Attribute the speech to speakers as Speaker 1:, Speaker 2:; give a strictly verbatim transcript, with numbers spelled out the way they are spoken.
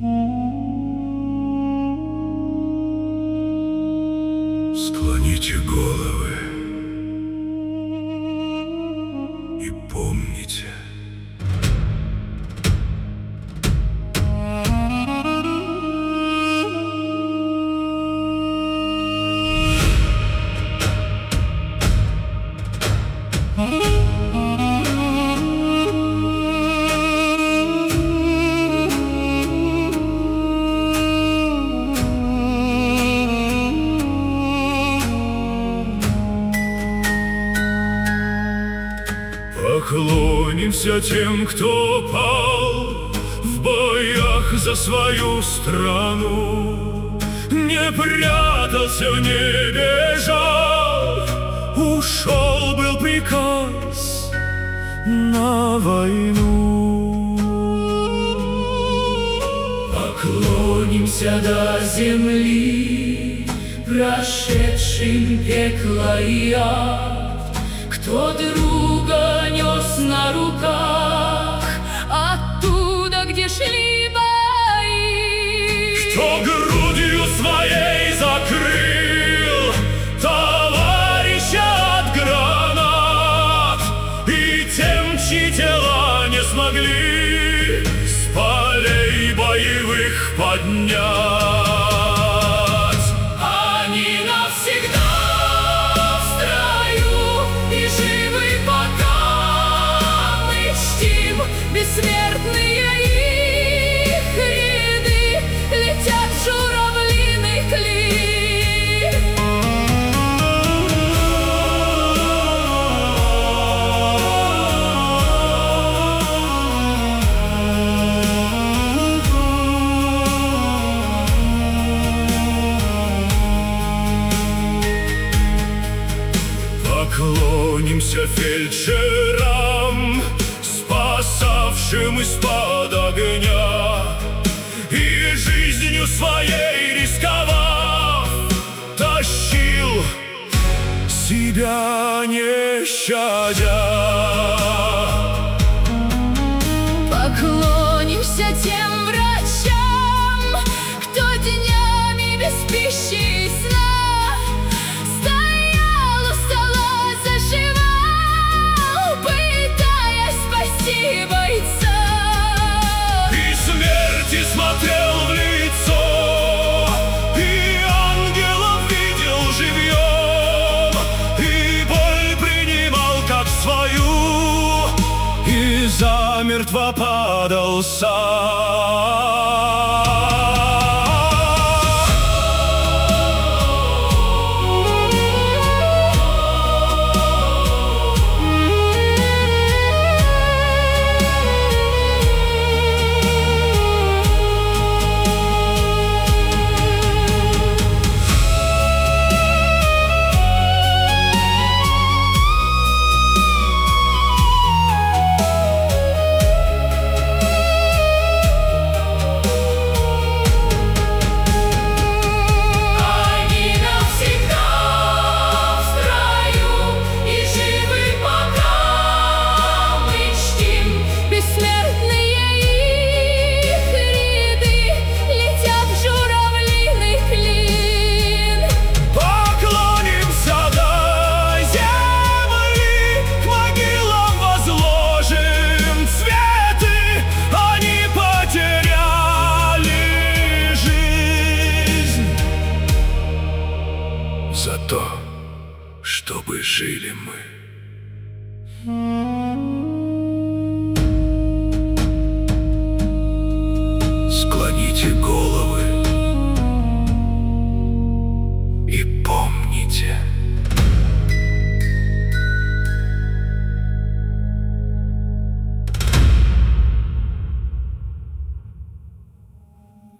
Speaker 1: Склоните головы и помните. Поклонимся тем, кто пал в боях за свою страну, не прятался, не бежал, ушел был приказ на войну.
Speaker 2: Поклонимся до земли, прошедшим пекло и ад, кто друга нес на руках оттуда, где шли бои,
Speaker 1: кто грудью своей закрыл товарища от гранат, и тем, чьи тела не смогли с полей боевых поднять.
Speaker 2: Бессмертные их ряды, летят журавлиный клин.
Speaker 1: Поклонимся фельдшерам, спасавшим из-под огня, и жизнью своей рисковав, тащил себя не щадя.
Speaker 2: Поклонимся тем врачам, кто днями без пищи и сна стоял у стола, заживал, пытаясь спасти бойца,
Speaker 1: И смерти смотрел в лицо, и ангелов видел живьем, и боль принимал как свою, и замертво падал сам. За то, чтобы жили мы. Склоните голову.